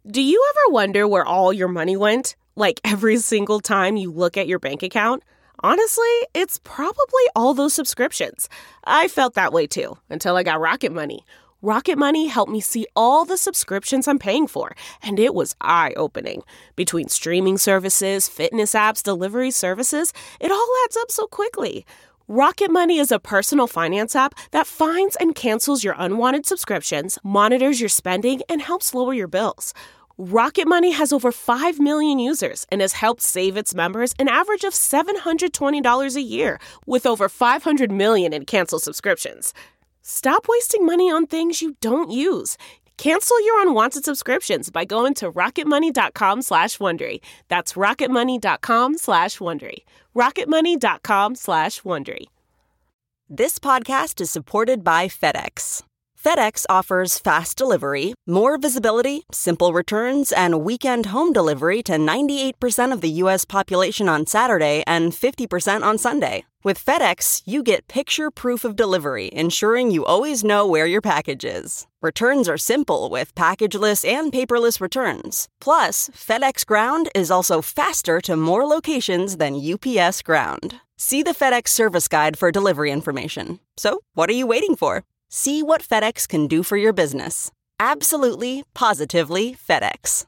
Do you ever wonder where all your money went? Like every single time you look at your bank account? Honestly, it's probably all those subscriptions. I felt that way too, until I got Rocket Money. Rocket Money helped me see all the subscriptions I'm paying for, and it was eye-opening. Between streaming services, fitness apps, delivery services, it all adds up so quickly. Rocket Money is a personal finance app that finds and cancels your unwanted subscriptions, monitors your spending, and helps lower your bills. Rocket Money has over 5 million users and has helped save its members an average of $720 a year, with over 500 million in canceled subscriptions. Stop wasting money on things you don't use. Cancel your unwanted subscriptions by going to rocketmoney.com/Wondery. That's rocketmoney.com/Wondery. rocketmoney.com/Wondery. This podcast is supported by FedEx. FedEx offers fast delivery, more visibility, simple returns, and weekend home delivery to 98% of the U.S. population on Saturday and 50% on Sunday. With FedEx, you get picture proof of delivery, ensuring you always know where your package is. Returns are simple with packageless and paperless returns. Plus, FedEx Ground is also faster to more locations than UPS Ground. See the FedEx service guide for delivery information. So, what are you waiting for? See what FedEx can do for your business. Absolutely, positively FedEx.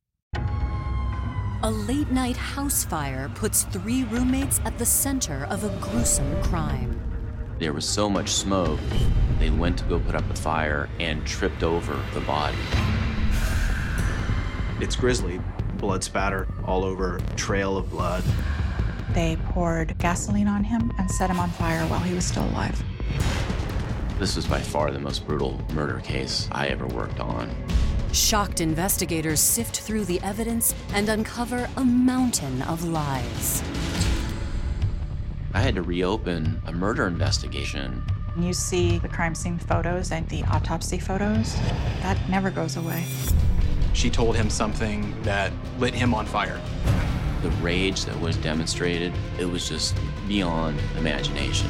A late-night house fire puts 3 roommates at the center of a gruesome crime. There was so much smoke, they went to go put up the fire and tripped over the body. It's grisly. Blood spatter all over, trail of blood. They poured gasoline on him and set him on fire while he was still alive. This was by far the most brutal murder case I ever worked on. Shocked investigators sift through the evidence and uncover a mountain of lies. I had to reopen a murder investigation. You see the crime scene photos and the autopsy photos. That never goes away. She told him something that lit him on fire. The rage that was demonstrated, it was just beyond imagination.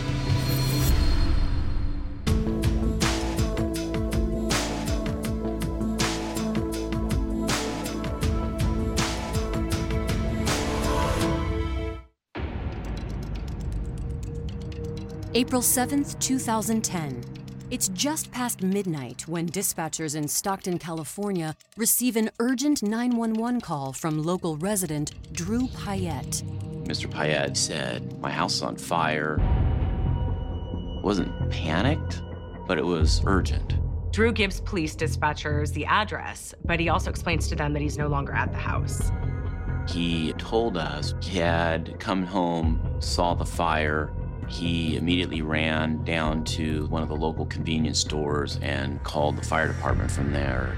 April 7th, 2010. It's just past midnight when dispatchers in Stockton, California receive an urgent 911 call from local resident Drew Payette. Mr. Payette said, "My house is on fire." I wasn't panicked, but it was urgent. Drew gives police dispatchers the address, but he also explains to them that he's no longer at the house. He told us he had come home, saw the fire. He immediately ran down to one of the local convenience stores and called the fire department from there.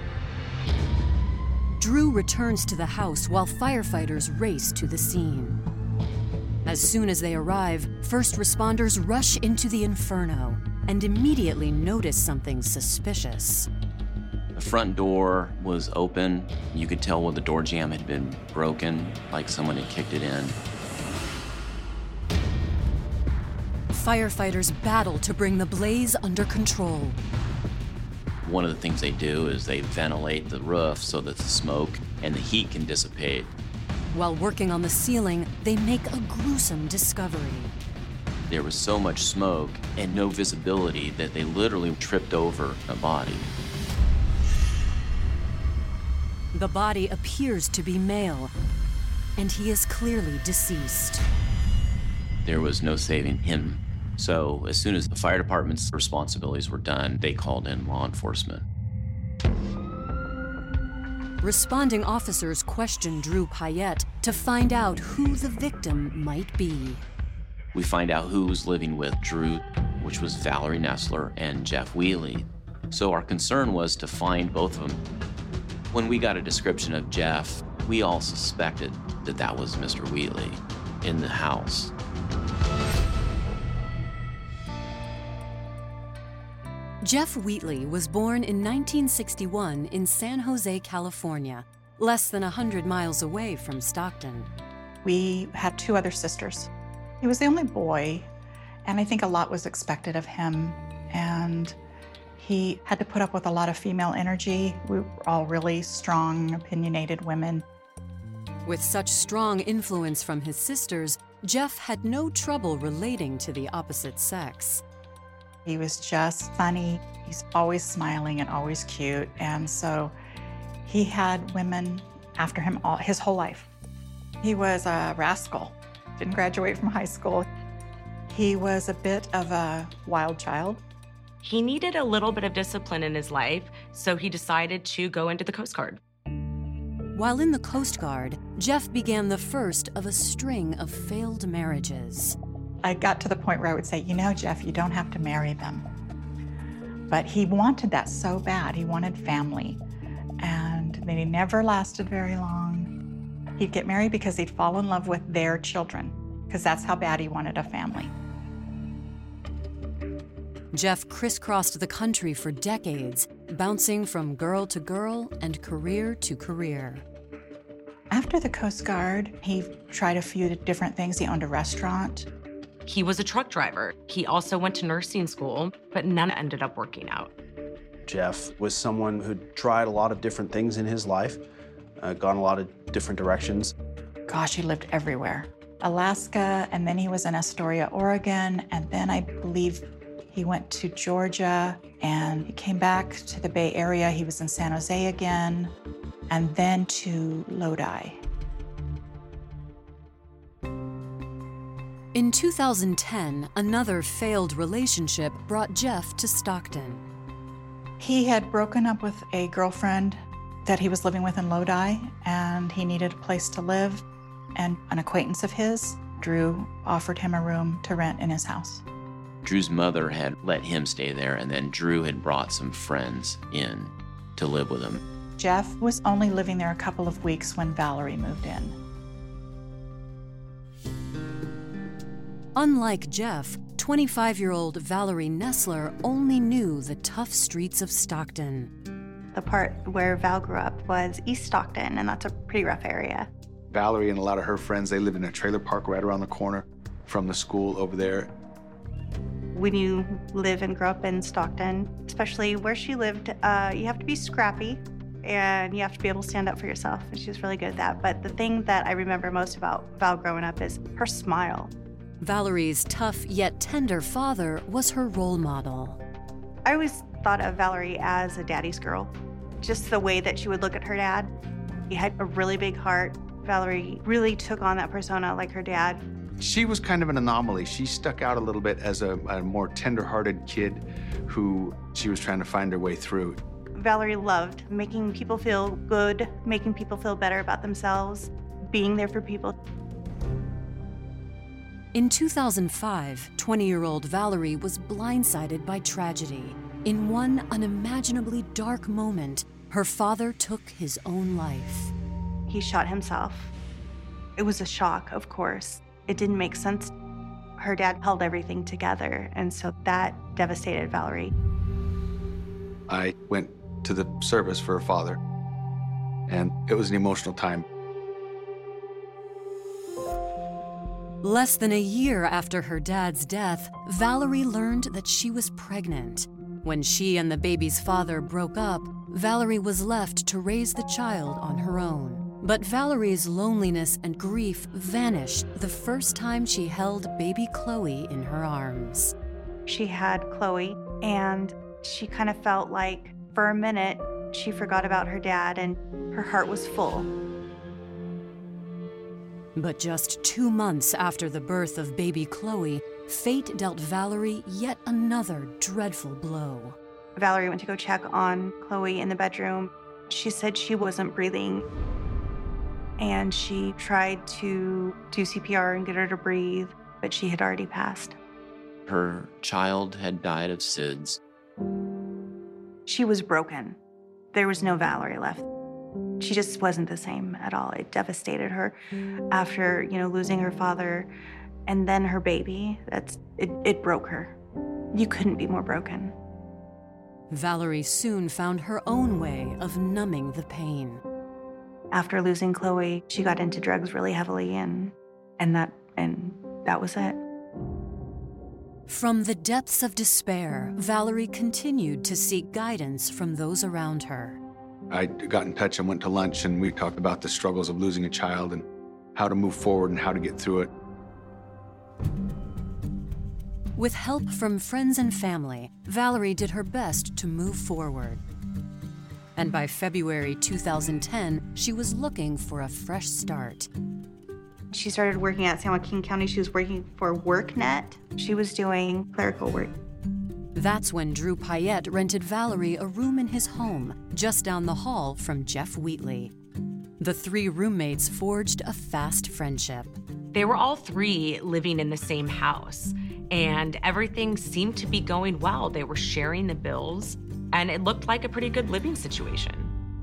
Drew returns to the house while firefighters race to the scene. As soon as they arrive, first responders rush into the inferno and immediately notice something suspicious. The front door was open. You could tell where the door jamb had been broken, like someone had kicked it in. Firefighters battle to bring the blaze under control. One of the things they do is they ventilate the roof so that the smoke and the heat can dissipate. While working on the ceiling, they make a gruesome discovery. There was so much smoke and no visibility that they literally tripped over a body. The body appears to be male, and he is clearly deceased. There was no saving him. So as soon as the fire department's responsibilities were done, they called in law enforcement. Responding officers questioned Drew Payette to find out who the victim might be. We find out who was living with Drew, which was Valerie Nessler and Jeff Wheely. So our concern was to find both of them. When we got a description of Jeff, we all suspected that that was Mr. Wheely in the house. Jeff Wheatley was born in 1961 in San Jose, California, less than 100 miles away from Stockton. We had 2 other sisters. He was the only boy, and I think a lot was expected of him. And He had to put up with a lot of female energy. We were all really strong, opinionated women. With such strong influence from his sisters, Jeff had no trouble relating to the opposite sex. He was just funny. He's always smiling and always cute. And so he had women after him his whole life. He was a rascal, didn't graduate from high school. He was a bit of a wild child. He needed a little bit of discipline in his life, so he decided to go into the Coast Guard. While in the Coast Guard, Jeff began the first of a string of failed marriages. I got to the point where I would say, you know, Jeff, you don't have to marry them. But he wanted that so bad. He wanted family. And then he never lasted very long. He'd get married because he'd fall in love with their children, because that's how bad he wanted a family. Jeff crisscrossed the country for decades, bouncing from girl to girl and career to career. After the Coast Guard, he tried a few different things. He owned a restaurant. He was a truck driver. He also went to nursing school, but none ended up working out. Jeff was someone who tried a lot of different things in his life, gone a lot of different directions. Gosh, he lived everywhere. Alaska, and then he was in Astoria, Oregon, and then I believe he went to Georgia, and he came back to the Bay Area. He was in San Jose again, and then to Lodi. In 2010, another failed relationship brought Jeff to Stockton. He had broken up with a girlfriend that he was living with in Lodi, and he needed a place to live. And an acquaintance of his, Drew, offered him a room to rent in his house. Drew's mother had let him stay there, and then Drew had brought some friends in to live with him. Jeff was only living there a couple of weeks when Valerie moved in. Unlike Jeff, 25-year-old Valerie Nessler only knew the tough streets of Stockton. The part where Val grew up was East Stockton, and that's a pretty rough area. Valerie and a lot of her friends, they lived in a trailer park right around the corner from the school over there. When you live and grow up in Stockton, especially where she lived, you have to be scrappy and you have to be able to stand up for yourself, and she was really good at that. But the thing that I remember most about Val growing up is her smile. Valerie's tough yet tender father was her role model. I always thought of Valerie as a daddy's girl. Just the way that she would look at her dad. He had a really big heart. Valerie really took on that persona like her dad. She was kind of an anomaly. She stuck out a little bit as a more tender-hearted kid who she was trying to find her way through. Valerie loved making people feel good, making people feel better about themselves, being there for people. In 2005, 20-year-old Valerie was blindsided by tragedy. In one unimaginably dark moment, her father took his own life. He shot himself. It was a shock, of course. It didn't make sense. Her dad held everything together, and so that devastated Valerie. I went to the service for her father, and it was an emotional time. Less than a year after her dad's death, Valerie learned that she was pregnant. When she and the baby's father broke up, Valerie was left to raise the child on her own. But Valerie's loneliness and grief vanished the first time she held baby Chloe in her arms. She had Chloe, and she kind of felt like for a minute she forgot about her dad and her heart was full. But just 2 months after the birth of baby Chloe, fate dealt Valerie yet another dreadful blow. Valerie went to go check on Chloe in the bedroom. She said she wasn't breathing, and she tried to do CPR and get her to breathe, but she had already passed. Her child had died of SIDS. She was broken. There was no Valerie left. She just wasn't the same at all. It devastated her after, losing her father and then her baby. It broke her. You couldn't be more broken. Valerie soon found her own way of numbing the pain. After losing Chloe, she got into drugs really heavily, and that was it. From the depths of despair, Valerie continued to seek guidance from those around her. I got in touch and went to lunch, and we talked about the struggles of losing a child and how to move forward and how to get through it. With help from friends and family, Valerie did her best to move forward. And by February 2010, she was looking for a fresh start. She started working at San Joaquin County. She was working for WorkNet. She was doing clerical work. That's when Drew Payette rented Valerie a room in his home, just down the hall from Jeff Wheatley. The three roommates forged a fast friendship. They were all three living in the same house, and everything seemed to be going well. They were sharing the bills, and it looked like a pretty good living situation.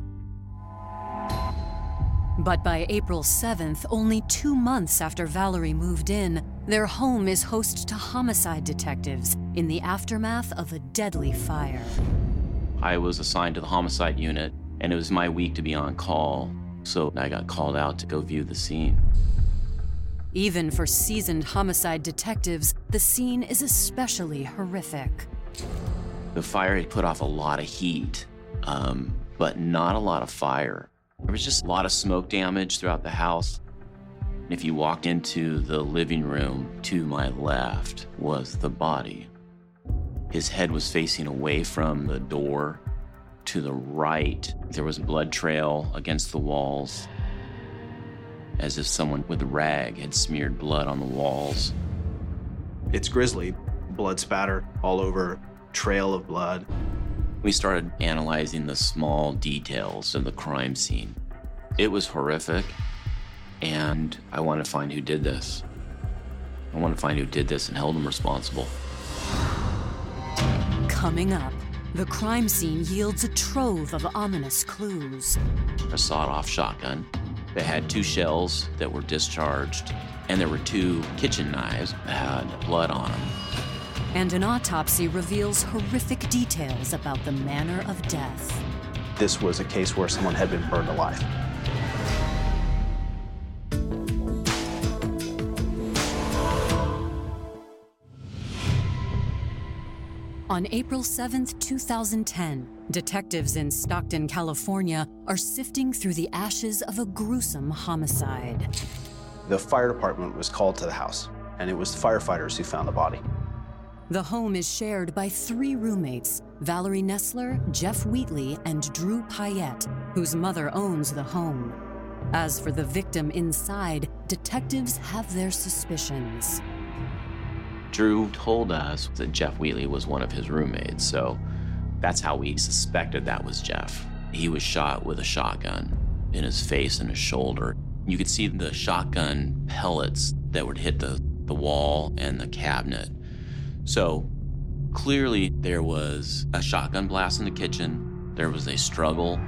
But by April 7th, only 2 months after Valerie moved in, their home is host to homicide detectives in the aftermath of a deadly fire. I was assigned to the homicide unit, and it was my week to be on call, so I got called out to go view the scene. Even for seasoned homicide detectives, the scene is especially horrific. The fire had put off a lot of heat, but not a lot of fire. There was just a lot of smoke damage throughout the house. If you walked into the living room, to my left was the body. His head was facing away from the door. To the right, there was a blood trail against the walls, as if someone with a rag had smeared blood on the walls. It's grisly. Blood spatter all over, trail of blood. We started analyzing the small details of the crime scene. It was horrific, and I wanted to find who did this. I wanted to find who did this and held them responsible. Coming up, the crime scene yields a trove of ominous clues. A sawed-off shotgun that had 2 shells that were discharged, and there were 2 kitchen knives that had blood on them. And an autopsy reveals horrific details about the manner of death. This was a case where someone had been burned alive. On April 7th, 2010, detectives in Stockton, California are sifting through the ashes of a gruesome homicide. The fire department was called to the house, and it was the firefighters who found the body. The home is shared by 3 roommates, Valerie Nessler, Jeff Wheatley, and Drew Payette, whose mother owns the home. As for the victim inside, detectives have their suspicions. Drew told us that Jeff Wheatley was one of his roommates, so that's how we suspected that was Jeff. He was shot with a shotgun in his face and his shoulder. You could see the shotgun pellets that would hit the wall and the cabinet. So clearly there was a shotgun blast in the kitchen. There was a struggle.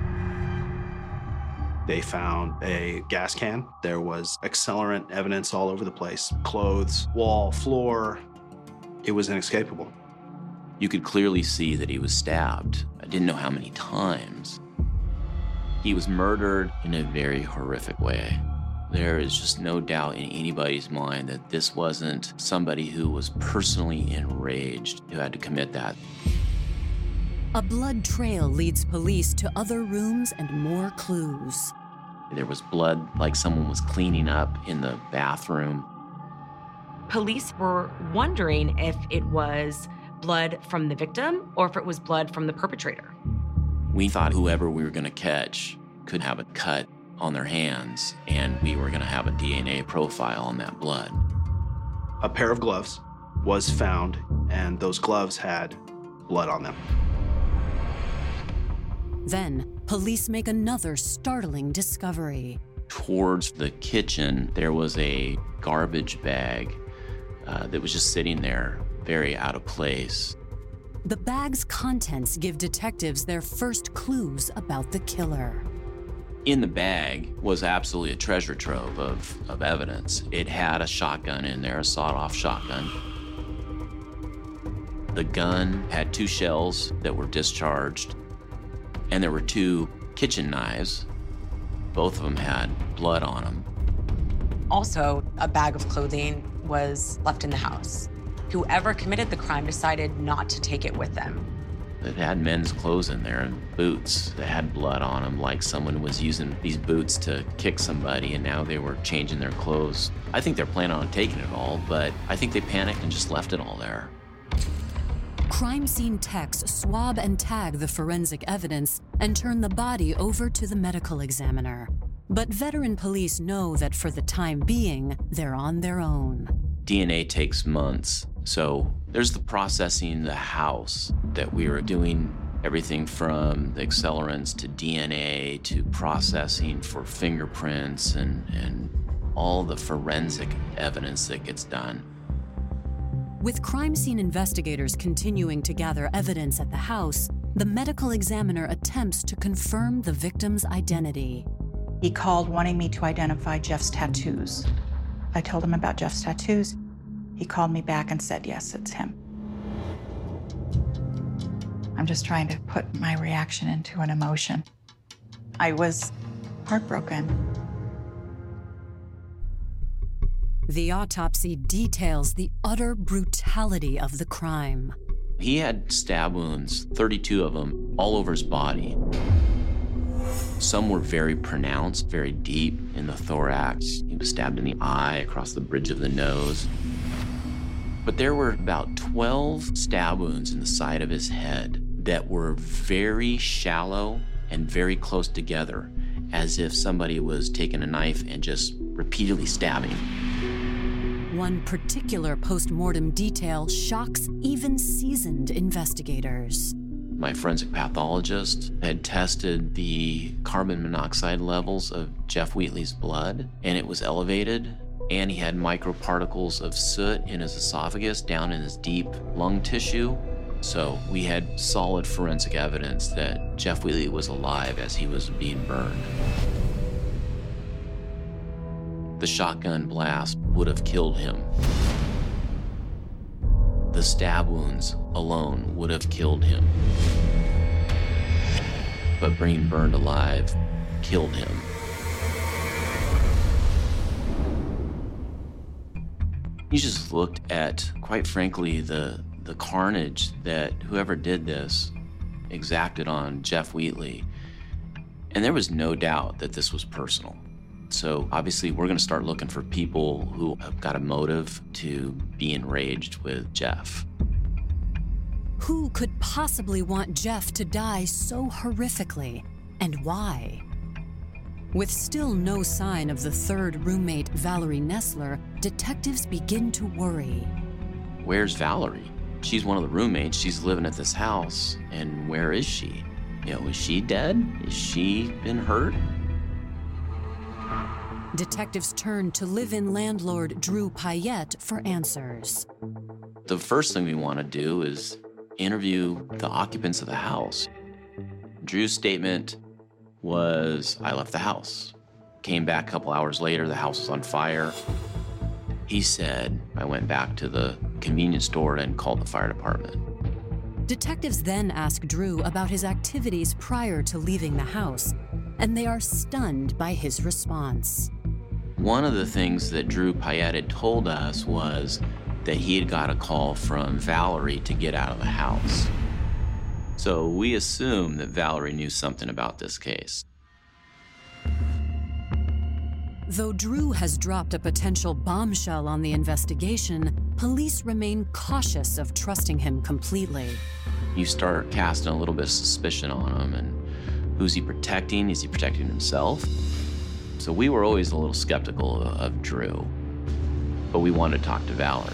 They found a gas can. There was accelerant evidence all over the place. Clothes, wall, floor. It was inescapable. You could clearly see that he was stabbed. I didn't know how many times. He was murdered in a very horrific way. There is just no doubt in anybody's mind that this wasn't somebody who was personally enraged who had to commit that. A blood trail leads police to other rooms and more clues. There was blood like someone was cleaning up in the bathroom. Police were wondering if it was blood from the victim or if it was blood from the perpetrator. We thought whoever we were going to catch could have a cut on their hands, and we were going to have a DNA profile on that blood. A pair of gloves was found, and those gloves had blood on them. Then, police make another startling discovery. Towards the kitchen, there was a garbage bag that was just sitting there, very out of place. The bag's contents give detectives their first clues about the killer. In the bag was absolutely a treasure trove of evidence. It had a shotgun in there, a sawed-off shotgun. The gun had 2 shells that were discharged, and there were 2 kitchen knives. Both of them had blood on them. Also, a bag of clothing was left in the house. whoever committed the crime decided not to take it with them. It had men's clothes in there and boots that had blood on them, like someone was using these boots to kick somebody and now they were changing their clothes. I think they're planning on taking it all, but I think they panicked and just left it all there. Crime scene techs swab and tag the forensic evidence and turn the body over to the medical examiner. But veteran police know that for the time being, they're on their own. DNA takes months. So there's the processing the house that we were doing, everything from the accelerants to DNA to processing for fingerprints and all the forensic evidence that gets done. With crime scene investigators continuing to gather evidence at the house, the medical examiner attempts to confirm the victim's identity. He called wanting me to identify Jeff's tattoos. I told him about Jeff's tattoos. He called me back and said, yes, it's him. I'm just trying to put my reaction into an emotion. I was heartbroken. The autopsy details the utter brutality of the crime. He had stab wounds, 32 of them, all over his body. Some were very pronounced, very deep in the thorax. He was stabbed in the eye, across the bridge of the nose. But there were about 12 stab wounds in the side of his head that were very shallow and very close together, as if somebody was taking a knife and just repeatedly stabbing. One particular post-mortem detail shocks even seasoned investigators. My forensic pathologist had tested the carbon monoxide levels of Jeff Wheatley's blood, and it was elevated. And he had microparticles of soot in his esophagus down in his deep lung tissue. So we had solid forensic evidence that Jeff Wheatley was alive as he was being burned. The shotgun blast would have killed him. The stab wounds alone would have killed him. But being burned alive killed him. You just looked at, quite frankly, the carnage that whoever did this exacted on Jeff Wheatley. And there was no doubt that this was personal. So obviously we're gonna start looking for people who have got a motive to be enraged with Jeff. Who could possibly want Jeff to die so horrifically, and why? With still no sign of the third roommate, Valerie Nessler, detectives begin to worry. Where's Valerie? She's one of the roommates. She's living at this house. And where is she? You know, is she dead? Is she been hurt? Detectives turn to live-in landlord Drew Payette for answers. The first thing we want to do is interview the occupants of the house. Drew's statement was, I left the house. Came back a couple hours later, the house was on fire. He said, I went back to the convenience store and called the fire department. Detectives then ask Drew about his activities prior to leaving the house, and they are stunned by his response. One of the things that Drew Payette had told us was that he had got a call from Valerie to get out of the house. So we assume that Valerie knew something about this case. Though Drew has dropped a potential bombshell on the investigation, police remain cautious of trusting him completely. You start casting a little bit of suspicion on him, and who's he protecting? Is he protecting himself? So we were always a little skeptical of Drew, but we wanted to talk to Valerie.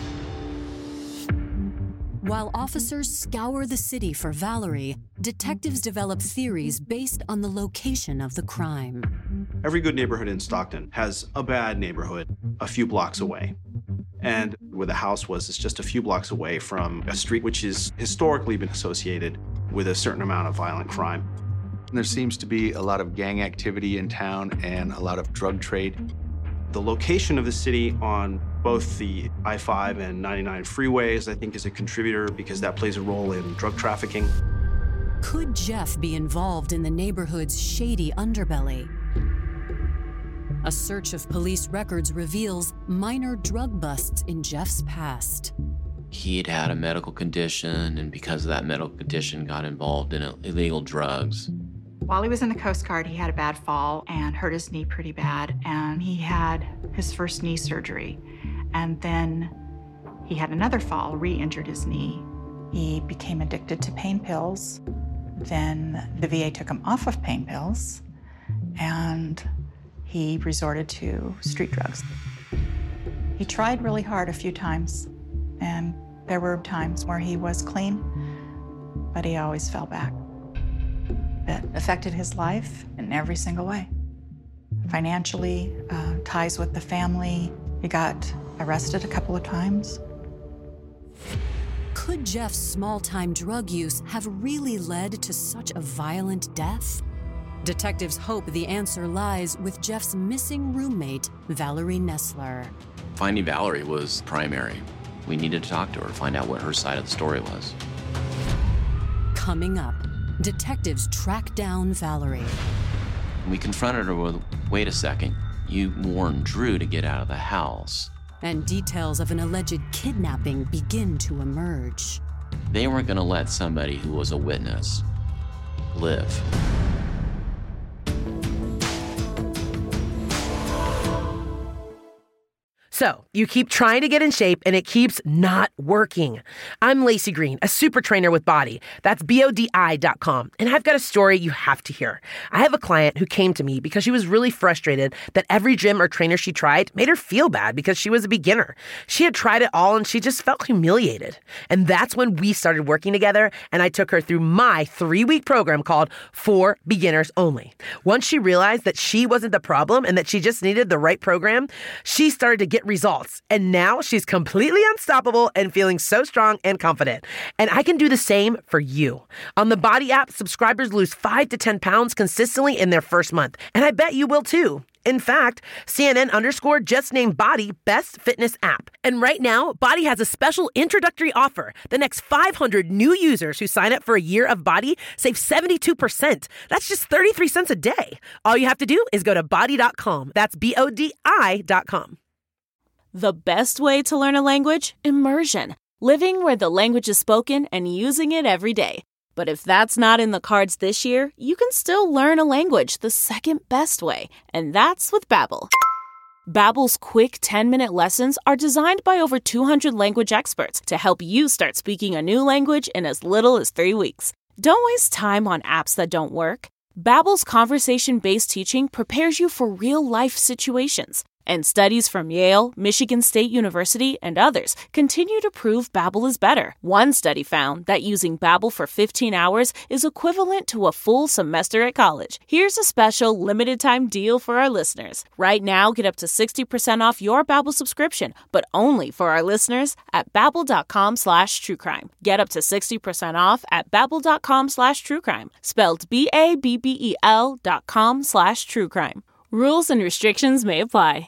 While officers scour the city for Valerie, detectives develop theories based on the location of the crime. Every good neighborhood in Stockton has a bad neighborhood a few blocks away. And where the house was, it's just a few blocks away from a street which has historically been associated with a certain amount of violent crime. There seems to be a lot of gang activity in town and a lot of drug trade. The location of the city on both the I-5 and 99 freeways, I think, is a contributor because that plays a role in drug trafficking. Could Jeff be involved in the neighborhood's shady underbelly? A search of police records reveals minor drug busts in Jeff's past. He'd had a medical condition, and because of that medical condition, got involved in illegal drugs. While he was in the Coast Guard, he had a bad fall and hurt his knee pretty bad, and he had his first knee surgery. And then he had another fall, re-injured his knee. He became addicted to pain pills. Then the VA took him off of pain pills, and he resorted to street drugs. He tried really hard a few times, and there were times where he was clean, but he always fell back. It affected his life in every single way. Financially, ties with the family. He got arrested a couple of times. Could Jeff's small-time drug use have really led to such a violent death? Detectives hope the answer lies with Jeff's missing roommate, Valerie Nessler. Finding Valerie was primary. We needed to talk to her, find out what her side of the story was. Coming up, detectives track down Valerie. We confronted her with, wait a second, you warned Drew to get out of the house. And details of an alleged kidnapping begin to emerge. They weren't going to let somebody who was a witness live. So, you keep trying to get in shape and it keeps not working. I'm Lacey Green, a super trainer with Body. That's BODI.com. And I've got a story you have to hear. I have a client who came to me because she was really frustrated that every gym or trainer she tried made her feel bad because she was a beginner. She had tried it all and she just felt humiliated. And that's when we started working together, and I took her through my 3-week program called For Beginners Only. Once she realized that she wasn't the problem and that she just needed the right program, she started to get results. And now she's completely unstoppable and feeling so strong and confident. And I can do the same for you. On the Body app, subscribers lose 5 to 10 pounds consistently in their first month. And I bet you will too. In fact, CNN_ just named Body Best Fitness App. And right now, Body has a special introductory offer. The next 500 new users who sign up for a year of Body save 72%. That's just 33 cents a day. All you have to do is go to body.com. That's BODI.com. The best way to learn a language? Immersion. Living where the language is spoken and using it every day. But if that's not in the cards this year, you can still learn a language the second best way, and that's with Babbel. Babbel's quick 10-minute lessons are designed by over 200 language experts to help you start speaking a new language in as little as 3 weeks. Don't waste time on apps that don't work. Babbel's conversation-based teaching prepares you for real-life situations. And studies from Yale, Michigan State University, and others continue to prove Babbel is better. One study found that using Babbel for 15 hours is equivalent to a full semester at college. Here's a special limited-time deal for our listeners. Right now, get up to 60% off your Babbel subscription, but only for our listeners at Babbel.com/truecrime. Get up to 60% off at Babbel.com/truecrime. Spelled BABBEL.com/truecrime. Rules and restrictions may apply.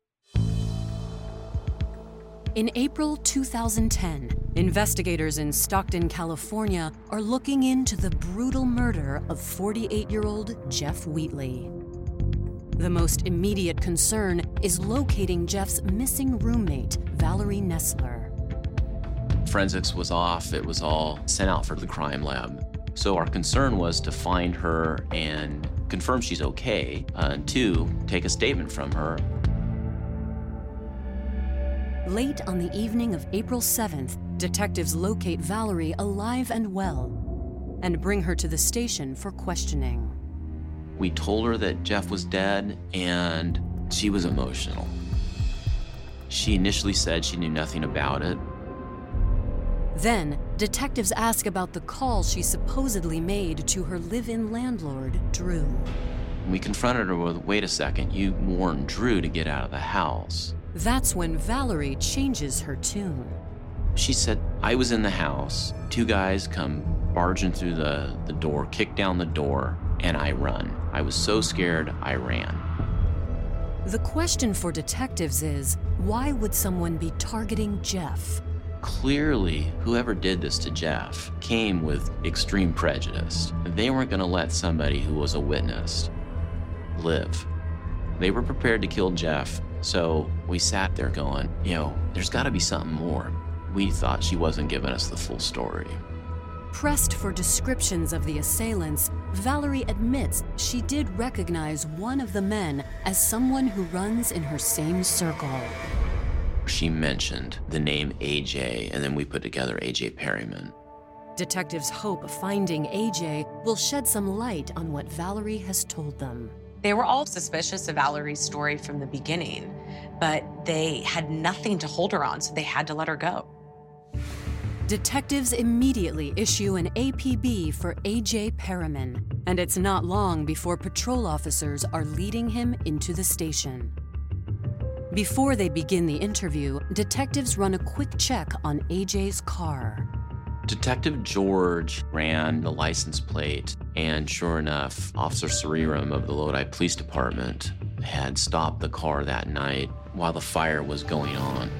In April 2010, investigators in Stockton, California are looking into the brutal murder of 48-year-old Jeff Wheatley. The most immediate concern is locating Jeff's missing roommate, Valerie Nessler. Forensics was off. It was all sent out for the crime lab. So our concern was to find her and confirm she's okay, and 2, take a statement from her. Late on the evening of April 7th, detectives locate Valerie alive and well and bring her to the station for questioning. We told her that Jeff was dead, and she was emotional. She initially said she knew nothing about it. Then, detectives ask about the call she supposedly made to her live-in landlord, Drew. We confronted her with, wait a second, you warned Drew to get out of the house. That's when Valerie changes her tune. She said, I was in the house. 2 guys come barging through the door, kick down the door, and I run. I was so scared, I ran. The question for detectives is, why would someone be targeting Jeff? Clearly, whoever did this to Jeff came with extreme prejudice. They weren't going to let somebody who was a witness live. They were prepared to kill Jeff, so we sat there going, there's got to be something more. we thought she wasn't giving us the full story. Pressed for descriptions of the assailants, Valerie admits she did recognize one of the men as someone who runs in her same circle. She mentioned the name AJ, and then we put together AJ Perryman. Detectives hope finding AJ will shed some light on what Valerie has told them. They were all suspicious of Valerie's story from the beginning, but they had nothing to hold her on, so they had to let her go. Detectives immediately issue an APB for AJ Perryman, and it's not long before patrol officers are leading him into the station. Before they begin the interview, detectives run a quick check on AJ's car. Detective George ran the license plate, and sure enough, Officer Sariram of the Lodi Police Department had stopped the car that night while the fire was going on.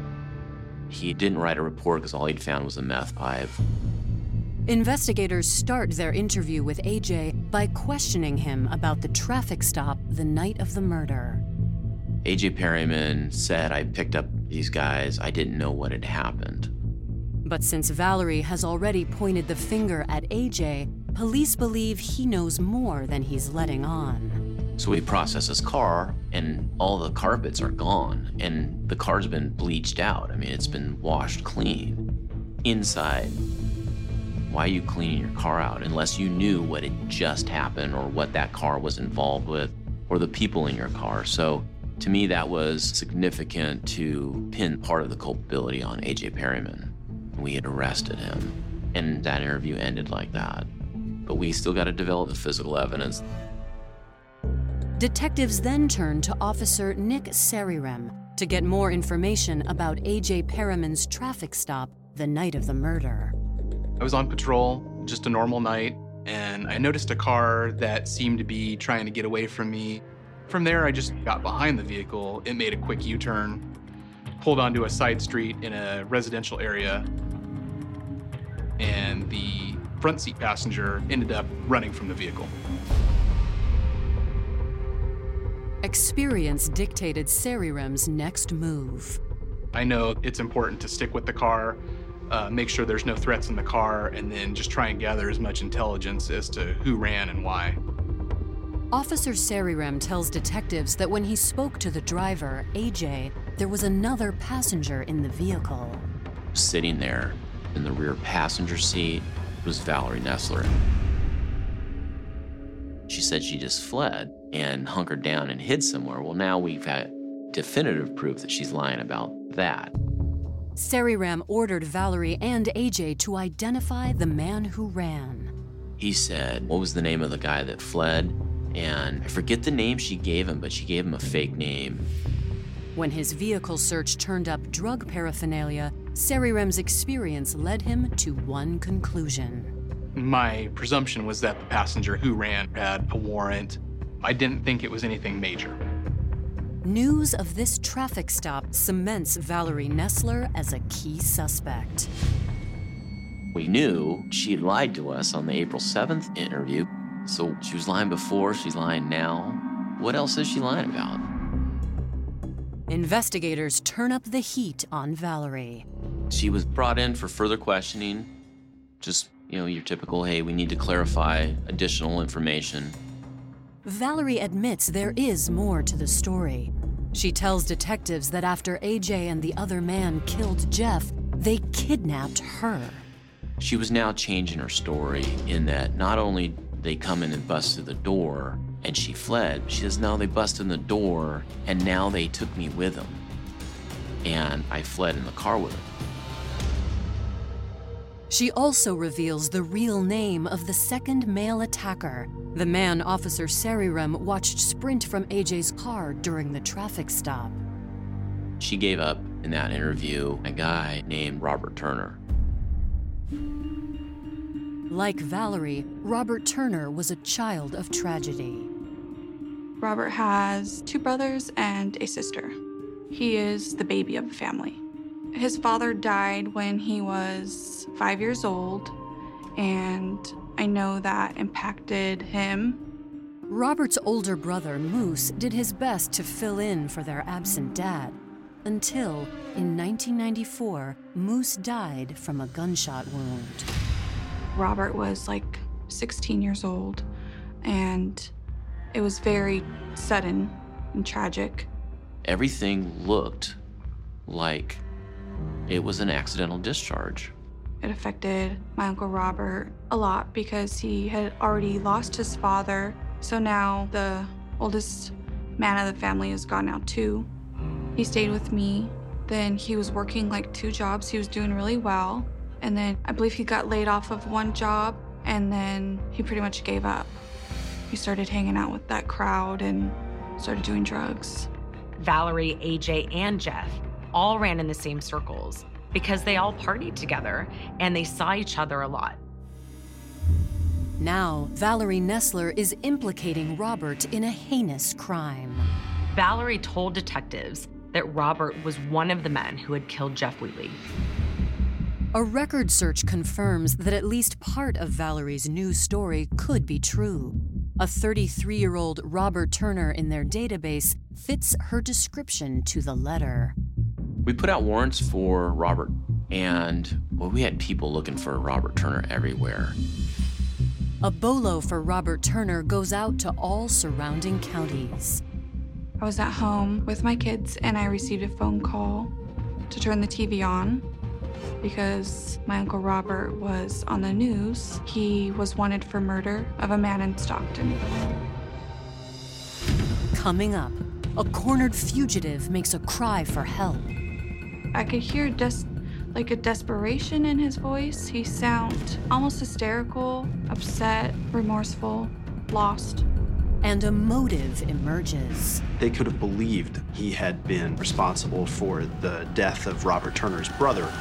He didn't write a report because all he'd found was a meth pipe. Investigators start their interview with AJ by questioning him about the traffic stop the night of the murder. AJ Perryman said, "I picked up these guys. I didn't know what had happened." But since Valerie has already pointed the finger at AJ, police believe he knows more than he's letting on. So we process his car, and all the carpets are gone, and the car's been bleached out. I mean, it's been washed clean. Inside, why are you cleaning your car out unless you knew what had just happened or what that car was involved with or the people in your car? So to me, that was significant to pin part of the culpability on AJ Perryman. We had arrested him, and that interview ended like that. But we still got to develop the physical evidence. Detectives then turn to Officer Nick Sariram to get more information about AJ Perryman's traffic stop the night of the murder. I was on patrol, just a normal night, and I noticed a car that seemed to be trying to get away from me. From there, I just got behind the vehicle. It made a quick U-turn, pulled onto a side street in a residential area, and the front seat passenger ended up running from the vehicle. Experience dictated Sariram's next move. I know it's important to stick with the car, make sure there's no threats in the car, and then just try and gather as much intelligence as to who ran and why. Officer Sariram tells detectives that when he spoke to the driver, AJ, there was another passenger in the vehicle. Sitting there in the rear passenger seat was Valerie Nessler. She said she just fled and hunkered down and hid somewhere. Well, now we've had definitive proof that she's lying about that. Sariram ordered Valerie and AJ to identify the man who ran. He said, what was the name of the guy that fled? And I forget the name she gave him, but she gave him a fake name. When his vehicle search turned up drug paraphernalia, Sariram's experience led him to one conclusion. My presumption was that the passenger who ran had a warrant. I didn't think it was anything major. News of this traffic stop cements Valerie Nessler as a key suspect. We knew she had lied to us on the April 7th interview. So she was lying before, she's lying now. What else is she lying about? Investigators turn up the heat on Valerie. She was brought in for further questioning. Just, your typical, hey, we need to clarify additional information. Valerie admits there is more to the story. She tells detectives that after AJ and the other man killed Jeff, they kidnapped her. She was now changing her story in that not only they come in and busted the door and she fled, she says, no, they busted in the door and now they took me with them. And I fled in the car with them. She also reveals the real name of the second male attacker, the man Officer Sariram watched sprint from AJ's car during the traffic stop. She gave up in that interview a guy named Robert Turner. Like Valerie, Robert Turner was a child of tragedy. Robert has 2 brothers and a sister. He is the baby of the family. His father died when he was 5 years old, and I know that impacted him. Robert's older brother, Moose, did his best to fill in for their absent dad. Until, in 1994, Moose died from a gunshot wound. Robert was like 16 years old, and it was very sudden and tragic. Everything looked like it was an accidental discharge. It affected my Uncle Robert a lot because he had already lost his father. So now the oldest man of the family is gone now too. He stayed with me. Then he was working like 2 jobs. He was doing really well. And then I believe he got laid off of 1 job, and then he pretty much gave up. He started hanging out with that crowd and started doing drugs. Valerie, AJ, and Jeff all ran in the same circles because they all partied together and they saw each other a lot. Now, Valerie Nessler is implicating Robert in a heinous crime. Valerie told detectives that Robert was one of the men who had killed Jeff Wheatley. A record search confirms that at least part of Valerie's new story could be true. A 33-year-old Robert Turner in their database fits her description to the letter. We put out warrants for Robert, and we had people looking for Robert Turner everywhere. A bolo for Robert Turner goes out to all surrounding counties. I was at home with my kids, and I received a phone call to turn the TV on because my Uncle Robert was on the news. He was wanted for murder of a man in Stockton. Coming up, a cornered fugitive makes a cry for help. I could hear like a desperation in his voice. He sounded almost hysterical, upset, remorseful, lost. And a motive emerges. They could have believed he had been responsible for the death of Robert Turner's brother.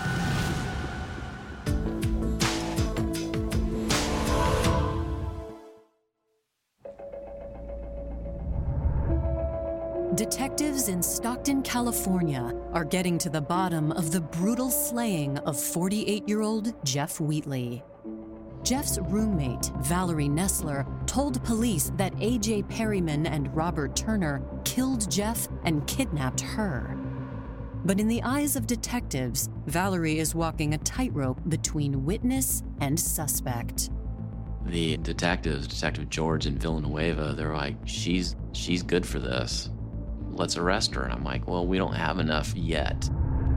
Detectives in Stockton, California are getting to the bottom of the brutal slaying of 48-year-old Jeff Wheatley. Jeff's roommate, Valerie Nessler, told police that A.J. Perryman and Robert Turner killed Jeff and kidnapped her. But in the eyes of detectives, Valerie is walking a tightrope between witness and suspect. The detectives, Detective George and Villanueva, they're like, she's good for this. Let's arrest her. And I'm like, well, we don't have enough yet.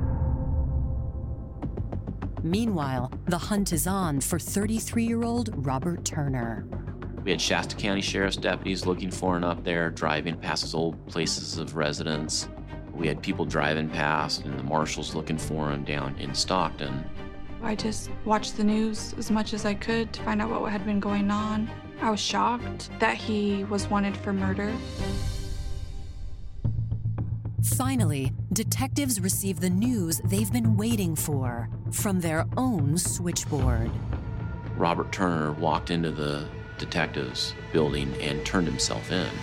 Meanwhile, the hunt is on for 33-year-old Robert Turner. We had Shasta County Sheriff's deputies looking for him up there, driving past his old places of residence. We had people driving past and the marshals looking for him down in Stockton. I just watched the news as much as I could to find out what had been going on. I was shocked that he was wanted for murder. Finally, detectives receive the news they've been waiting for from their own switchboard. Robert Turner walked into the detectives' building and turned himself in.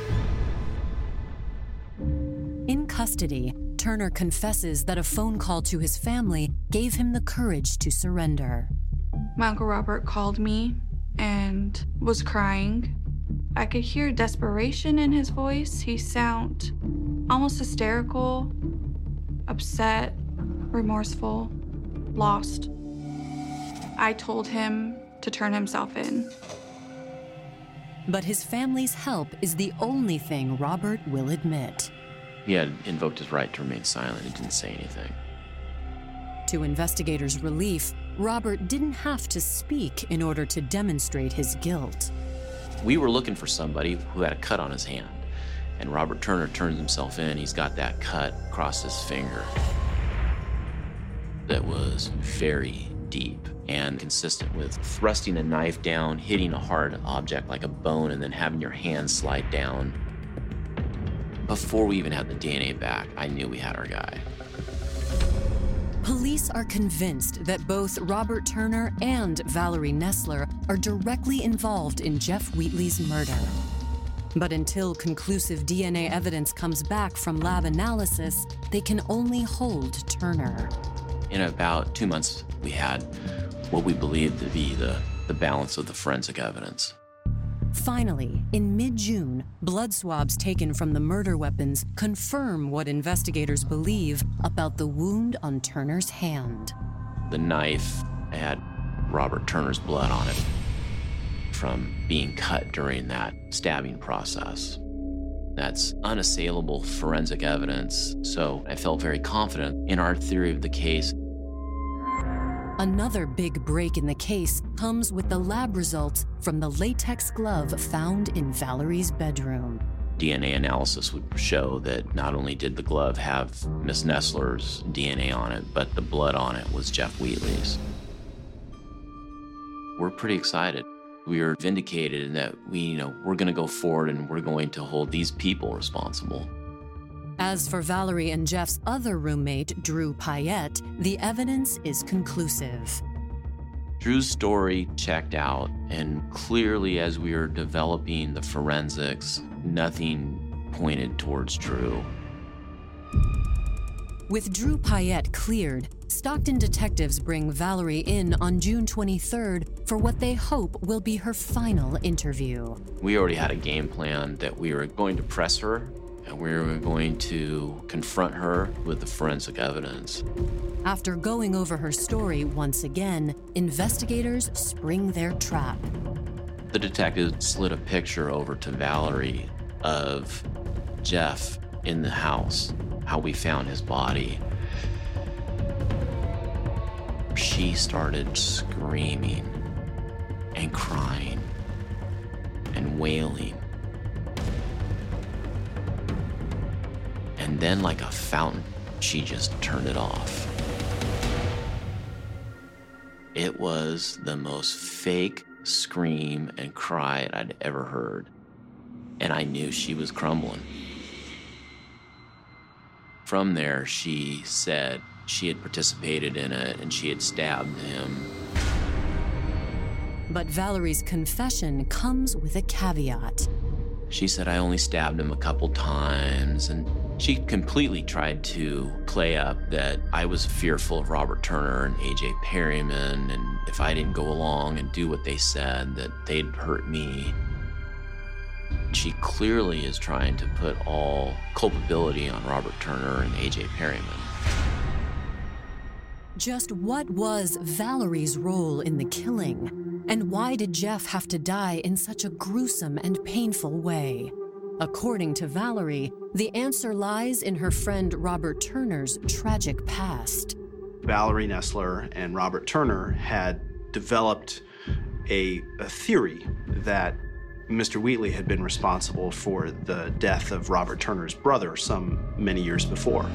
In custody, Turner confesses that a phone call to his family gave him the courage to surrender. My Uncle Robert called me and was crying. I could hear desperation in his voice. He sounded almost hysterical, upset, remorseful, lost. I told him to turn himself in. But his family's help is the only thing Robert will admit. He had invoked his right to remain silent and didn't say anything. To investigators' relief, Robert didn't have to speak in order to demonstrate his guilt. We were looking for somebody who had a cut on his hand. And Robert Turner turns himself in. He's got that cut across his finger that was very deep and consistent with thrusting a knife down, hitting a hard object like a bone, and then having your hand slide down. Before we even had the DNA back, I knew we had our guy. Police are convinced that both Robert Turner and Valerie Nessler are directly involved in Jeff Wheatley's murder. But until conclusive DNA evidence comes back from lab analysis, they can only hold Turner. In about 2 months, we had what we believed to be the balance of the forensic evidence. Finally, in mid-June, blood swabs taken from the murder weapons confirm what investigators believe about the wound on Turner's hand. The knife had Robert Turner's blood on it from being cut during that stabbing process. That's unassailable forensic evidence, so I felt very confident in our theory of the case. Another big break in the case comes with the lab results from the latex glove found in Valerie's bedroom. DNA analysis would show that not only did the glove have Miss Nessler's DNA on it, but the blood on it was Jeff Wheatley's. We're pretty excited. We are vindicated in that we're going to go forward and we're going to hold these people responsible. As for Valerie and Jeff's other roommate, Drew Payette, the evidence is conclusive. Drew's story checked out, and clearly as we were developing the forensics, nothing pointed towards Drew. With Drew Payette cleared, Stockton detectives bring Valerie in on June 23rd for what they hope will be her final interview. We already had a game plan that we were going to press her, and we were going to confront her with the forensic evidence. After going over her story once again, investigators spring their trap. The detective slid a picture over to Valerie of Jeff in the house, how we found his body. She started screaming and crying and wailing. And then, like a fountain, she just turned it off. It was the most fake scream and cry I'd ever heard. And I knew she was crumbling. From there, she said she had participated in it and she had stabbed him. But Valerie's confession comes with a caveat. She said, I only stabbed him a couple times, and she completely tried to play up that I was fearful of Robert Turner and A.J. Perryman, and if I didn't go along and do what they said, that they'd hurt me. She clearly is trying to put all culpability on Robert Turner and A.J. Perryman. Just what was Valerie's role in the killing? And why did Jeff have to die in such a gruesome and painful way? According to Valerie, the answer lies in her friend Robert Turner's tragic past. Valerie Nessler and Robert Turner had developed a theory that Mr. Wheatley had been responsible for the death of Robert Turner's brother many years before.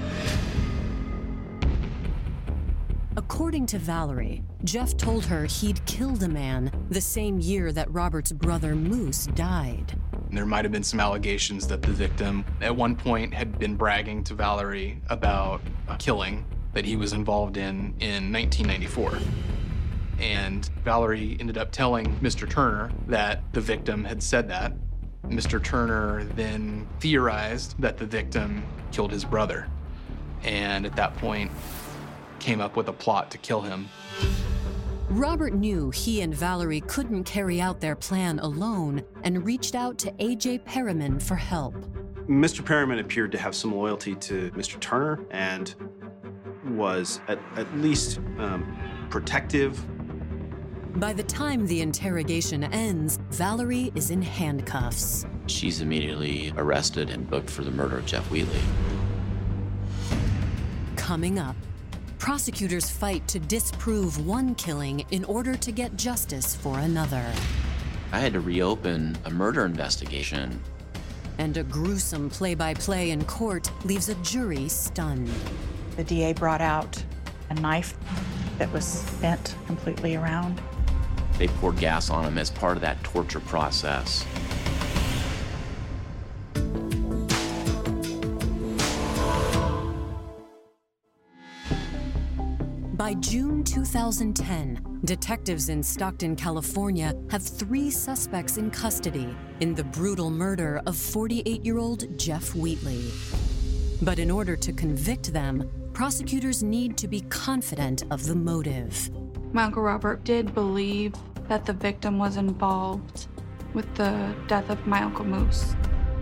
According to Valerie, Jeff told her he'd killed a man the same year that Robert's brother Moose died. There might have been some allegations that the victim at one point had been bragging to Valerie about a killing that he was involved in 1994. And Valerie ended up telling Mr. Turner that the victim had said that. Mr. Turner then theorized that the victim killed his brother. And at that point, came up with a plot to kill him. Robert knew he and Valerie couldn't carry out their plan alone and reached out to A.J. Perryman for help. Mr. Perryman appeared to have some loyalty to Mr. Turner and was at least protective. By the time the interrogation ends, Valerie is in handcuffs. She's immediately arrested and booked for the murder of Jeff Wheatley. Coming up, prosecutors fight to disprove one killing in order to get justice for another. I had to reopen a murder investigation. And a gruesome play-by-play in court leaves a jury stunned. The DA brought out a knife that was bent completely around. They poured gas on him as part of that torture process. By June 2010, detectives in Stockton, California have 3 suspects in custody in the brutal murder of 48-year-old Jeff Wheatley. But in order to convict them, prosecutors need to be confident of the motive. My Uncle Robert did believe that the victim was involved with the death of my Uncle Moose.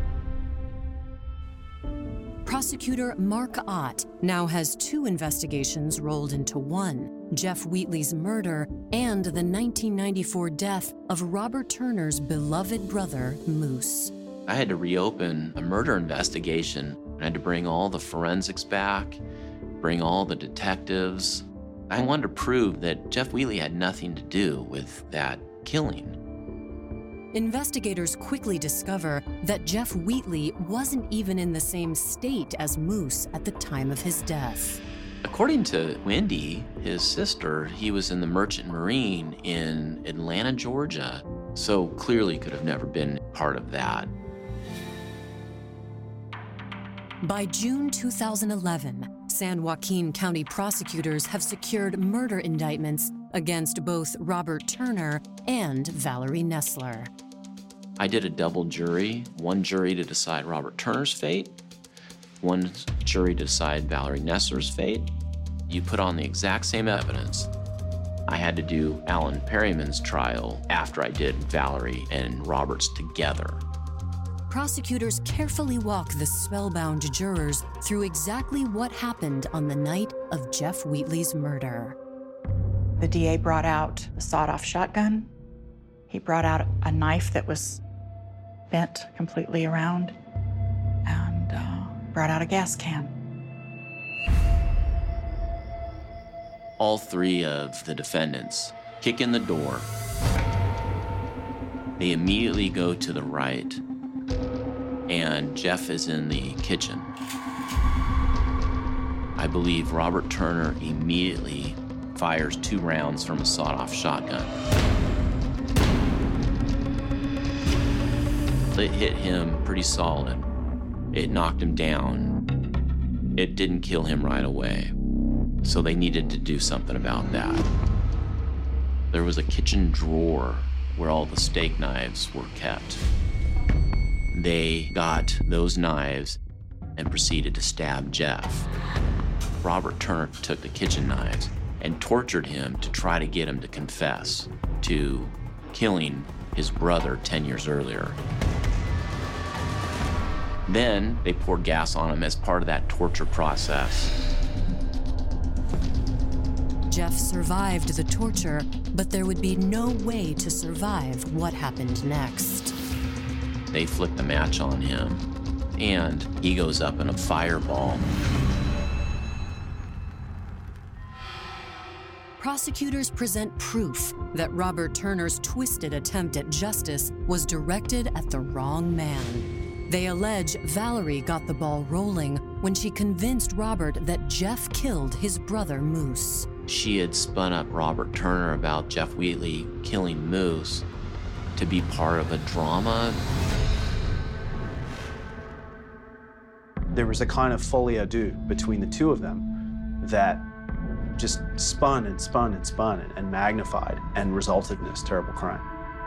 Prosecutor Mark Ott now has 2 investigations rolled into one: Jeff Wheatley's murder and the 1994 death of Robert Turner's beloved brother, Moose. I had to reopen a murder investigation. I had to bring all the forensics back, bring all the detectives. I wanted to prove that Jeff Wheatley had nothing to do with that killing. Investigators quickly discover that Jeff Wheatley wasn't even in the same state as Moose at the time of his death. According to Wendy, his sister, he was in the Merchant Marine in Atlanta, Georgia, so clearly could have never been part of that. By June 2011, San Joaquin County prosecutors have secured murder indictments against both Robert Turner and Valerie Nessler. I did a double jury, one jury to decide Robert Turner's fate, one jury to decide Valerie Nessler's fate. You put on the exact same evidence. I had to do Alan Perryman's trial after I did Valerie and Robert's together. Prosecutors carefully walk the spellbound jurors through exactly what happened on the night of Jeff Wheatley's murder. The DA brought out a sawed-off shotgun. He brought out a knife that was bent completely around and brought out a gas can. All 3 of the defendants kick in the door. They immediately go to the right, and Jeff is in the kitchen. I believe Robert Turner immediately fires 2 rounds from a sawed-off shotgun. It hit him pretty solid. It knocked him down. It didn't kill him right away, so they needed to do something about that. There was a kitchen drawer where all the steak knives were kept. They got those knives and proceeded to stab Jeff. Robert Turner took the kitchen knives and tortured him to try to get him to confess to killing his brother 10 years earlier. Then they poured gas on him as part of that torture process. Jeff survived the torture, but there would be no way to survive what happened next. They flicked the match on him, and he goes up in a fireball. Prosecutors present proof that Robert Turner's twisted attempt at justice was directed at the wrong man. They allege Valerie got the ball rolling when she convinced Robert that Jeff killed his brother Moose. She had spun up Robert Turner about Jeff Wheatley killing Moose to be part of a drama. There was a kind of folie à deux between the 2 of them that just spun and spun and spun and magnified and resulted in this terrible crime.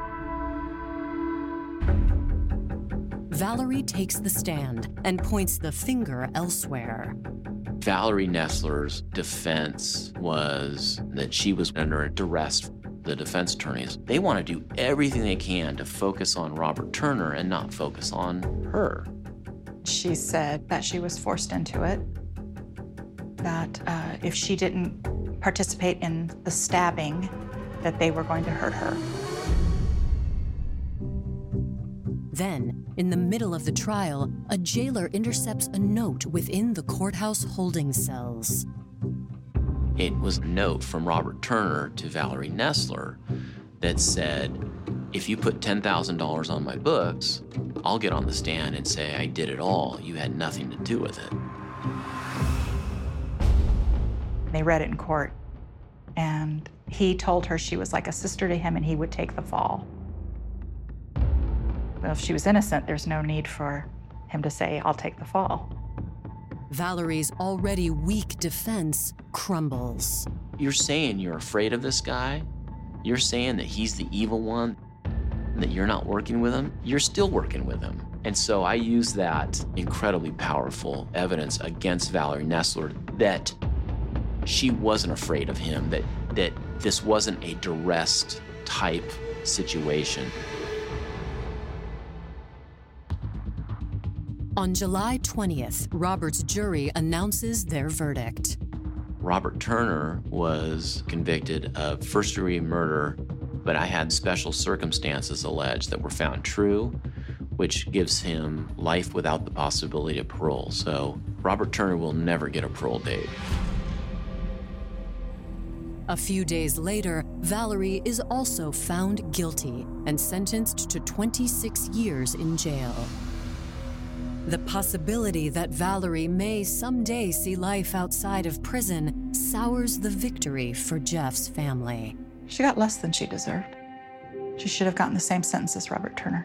Valerie takes the stand and points the finger elsewhere. Valerie Nessler's defense was that she was under duress. The defense attorneys, they want to do everything they can to focus on Robert Turner and not focus on her. She said that she was forced into it, that if she didn't participate in the stabbing, that they were going to hurt her. Then, in the middle of the trial, a jailer intercepts a note within the courthouse holding cells. It was a note from Robert Turner to Valerie Nessler that said, if you put $10,000 on my books, I'll get on the stand and say I did it all. You had nothing to do with it. They read it in court, and he told her she was like a sister to him and he would take the fall. Well, if she was innocent, there's no need for him to say, I'll take the fall. Valerie's already weak defense crumbles. You're saying you're afraid of this guy? You're saying that he's the evil one, and that you're not working with him? You're still working with him. And so I use that incredibly powerful evidence against Valerie Nessler that she wasn't afraid of him, that this wasn't a duress type situation. On July 20th, Robert's jury announces their verdict. Robert Turner was convicted of first-degree murder, but I had special circumstances alleged that were found true, which gives him life without the possibility of parole. So Robert Turner will never get a parole date. A few days later, Valerie is also found guilty and sentenced to 26 years in jail. The possibility that Valerie may someday see life outside of prison sours the victory for Jeff's family. She got less than she deserved. She should have gotten the same sentence as Robert Turner.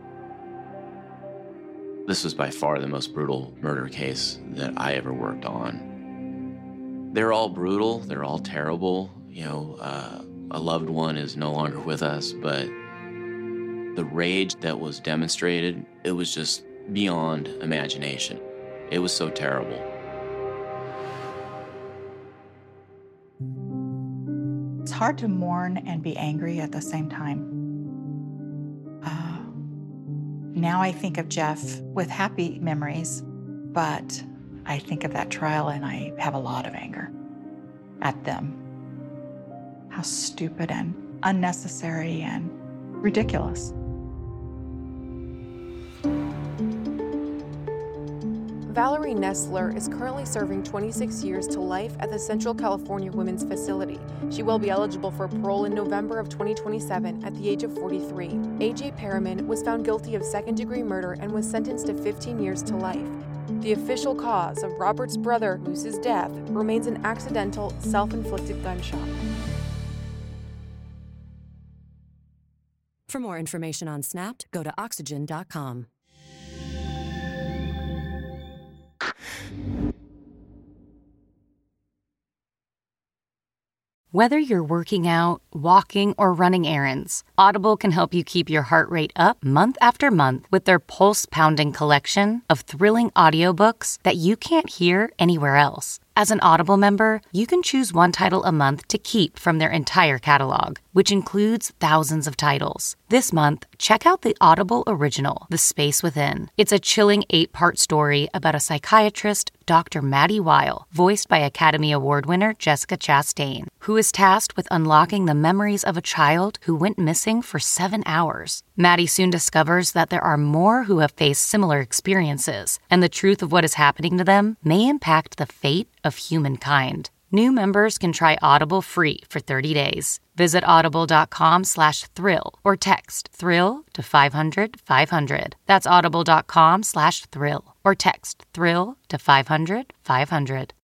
This was by far the most brutal murder case that I ever worked on. They're all brutal, they're all terrible. A loved one is no longer with us, but the rage that was demonstrated, it was just beyond imagination. It was so terrible. It's hard to mourn and be angry at the same time. Now I think of Jeff with happy memories, but I think of that trial and I have a lot of anger at them. How stupid and unnecessary and ridiculous. Valerie Nessler is currently serving 26 years to life at the Central California Women's Facility. She will be eligible for parole in November of 2027 at the age of 43. A.J. Perriman was found guilty of second-degree murder and was sentenced to 15 years to life. The official cause of Robert's brother Moose's death remains an accidental, self-inflicted gunshot. For more information on Snapped, go to Oxygen.com. Whether you're working out, walking, or running errands, Audible can help you keep your heart rate up month after month with their pulse-pounding collection of thrilling audiobooks that you can't hear anywhere else. As an Audible member, you can choose one title a month to keep from their entire catalog, which includes thousands of titles. This month, check out the Audible original, The Space Within. It's a chilling 8-part story about a psychiatrist, Dr. Maddie Weil, voiced by Academy Award winner Jessica Chastain, who is tasked with unlocking the memories of a child who went missing for 7 hours. Maddie soon discovers that there are more who have faced similar experiences, and the truth of what is happening to them may impact the fate of humankind. New members can try Audible free for 30 days. Visit audible.com/thrill or text thrill to 500-500. That's audible.com/thrill or text thrill to 500-500.